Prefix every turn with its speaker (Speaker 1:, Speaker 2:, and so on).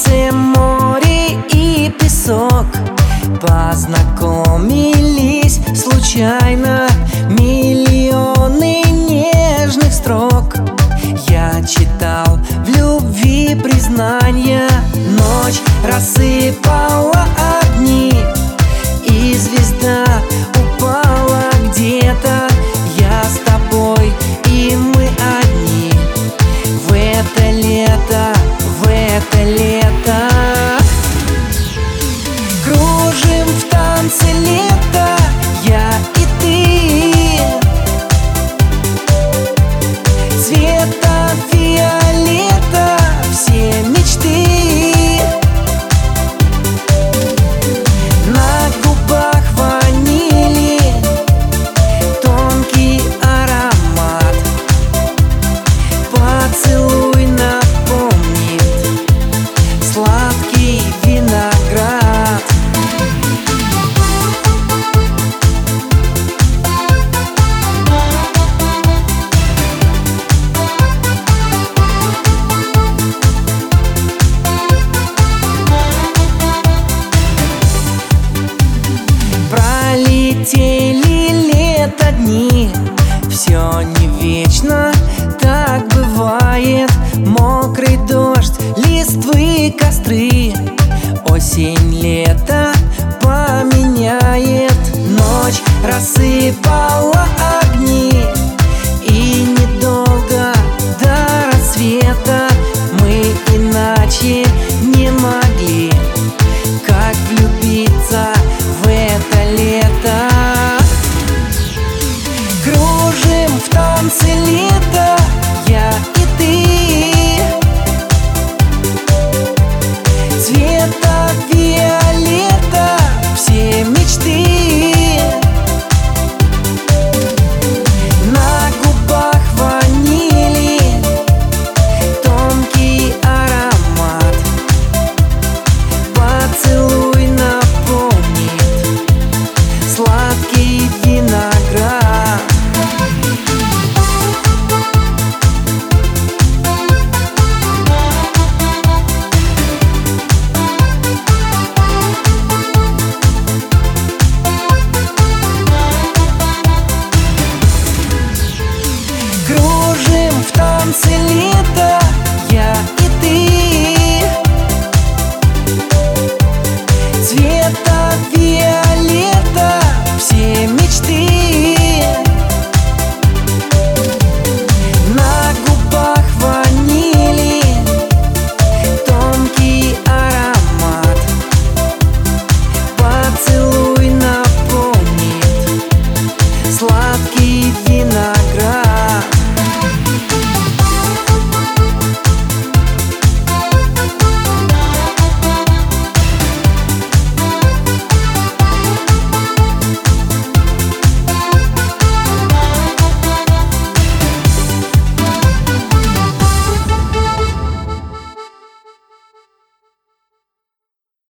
Speaker 1: солнце, море и песок. Познакомились случайно, миллионы нежных строк. Я читал в любви признания, ночь рассыпала огни, и звезда упала где-то. Я с тобой, и мы одни в это лето, в это лето. Кружим в танце лета, я и ты, цвета фиолета все мечты. На губах ванили тонкий аромат, поцелуй напомнит сладкий виноград. Пролетели лето дни, все не вечно, так бывает. Мокрый дождь, листвы, костры, осень, лето поменяет. Ночь рассыпала огни, и недолго до рассвета мы иначе